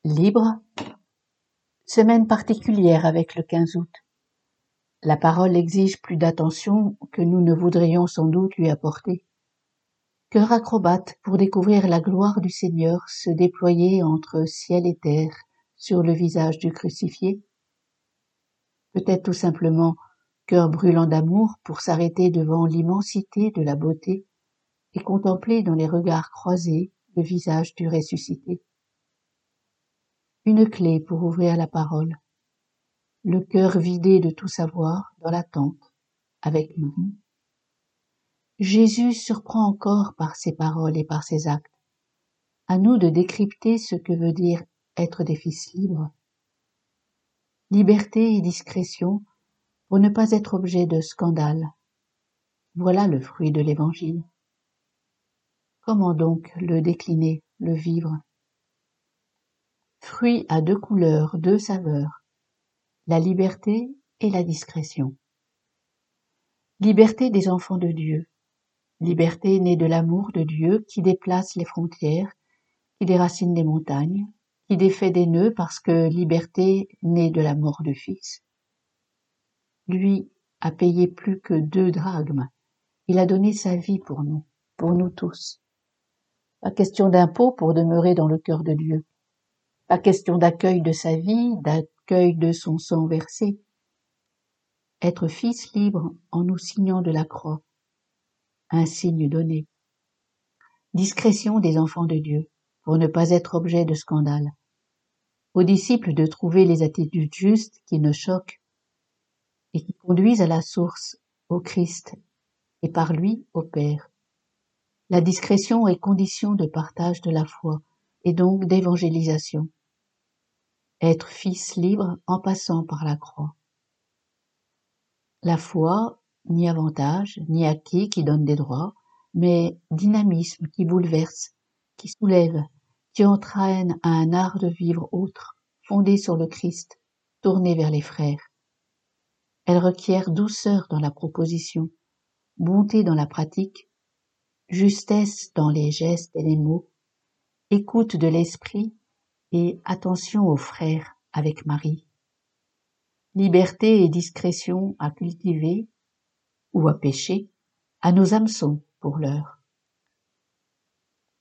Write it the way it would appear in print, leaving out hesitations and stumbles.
Libre, semaine particulière avec le 15 août. La parole exige plus d'attention que nous ne voudrions sans doute lui apporter. Cœur acrobate pour découvrir la gloire du Seigneur se déployer entre ciel et terre sur le visage du crucifié. Peut-être tout simplement cœur brûlant d'amour pour s'arrêter devant l'immensité de la beauté et contempler dans les regards croisés le visage du ressuscité. Une clé pour ouvrir la parole. Le cœur vidé de tout savoir dans l'attente, avec Marie. Jésus surprend encore par ses paroles et par ses actes. À nous de décrypter ce que veut dire être des fils libres. Liberté et discrétion pour ne pas être objet de scandale. Voilà le fruit de l'Évangile. Comment donc le décliner, le vivre? Fruit à deux couleurs, deux saveurs, la liberté et la discrétion. Liberté des enfants de Dieu. Liberté née de l'amour de Dieu qui déplace les frontières, qui déracine les montagnes, qui défait des nœuds parce que liberté née de la mort du Fils. Lui a payé plus que 2 drachmes. Il a donné sa vie pour nous tous. Pas question d'impôt pour demeurer dans le cœur de Dieu. Pas question d'accueil de sa vie, d'accueil de son sang versé. Être fils libre en nous signant de la croix. Un signe donné. Discrétion des enfants de Dieu, pour ne pas être objet de scandale. Aux disciples de trouver les attitudes justes qui ne choquent et qui conduisent à la source, au Christ, et par lui au Père. La discrétion est condition de partage de la foi, et donc d'évangélisation. Être fils libre en passant par la croix. La foi, ni avantage, ni acquis qui donne des droits, mais dynamisme qui bouleverse, qui soulève, qui entraîne à un art de vivre autre, fondé sur le Christ, tourné vers les frères. Elle requiert douceur dans la proposition, bonté dans la pratique, justesse dans les gestes et les mots, écoute de l'esprit et attention aux frères avec Marie. Liberté et discrétion à cultiver ou à pêcher, à nos hameçons pour l'heure.